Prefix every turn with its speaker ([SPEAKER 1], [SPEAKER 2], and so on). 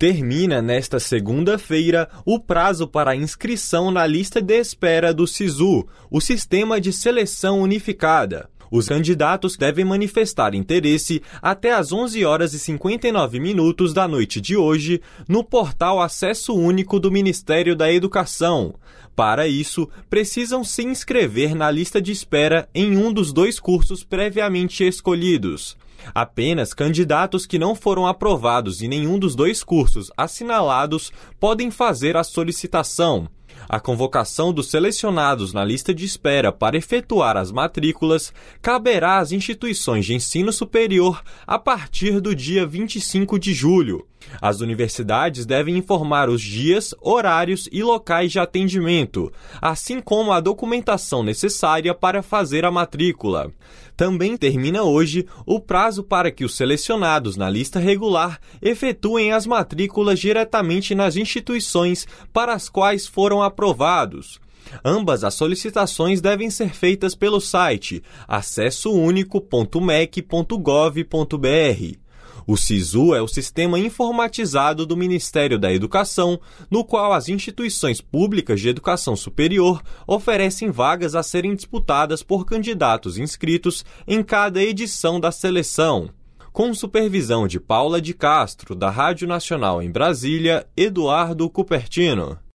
[SPEAKER 1] Termina nesta segunda-feira o prazo para inscrição na lista de espera do SISU, o Sistema de Seleção Unificada. Os candidatos devem manifestar interesse até às 11h59 da noite de hoje no portal Acesso Único do Ministério da Educação. Para isso, precisam se inscrever na lista de espera em um dos 2 cursos previamente escolhidos. Apenas candidatos que não foram aprovados em nenhum dos 2 cursos assinalados podem fazer a solicitação. A convocação dos selecionados na lista de espera para efetuar as matrículas caberá às instituições de ensino superior a partir do dia 25 de julho. As universidades devem informar os dias, horários e locais de atendimento, assim como a documentação necessária para fazer a matrícula. Também termina hoje o prazo para que os selecionados na lista regular efetuem as matrículas diretamente nas instituições para as quais foram aprovados. Ambas as solicitações devem ser feitas pelo site acessounico.mec.gov.br. O SISU é o sistema informatizado do Ministério da Educação, no qual as instituições públicas de educação superior oferecem vagas a serem disputadas por candidatos inscritos em cada edição da seleção. Com supervisão de Paula de Castro, da Rádio Nacional em Brasília, Eduardo Cupertino.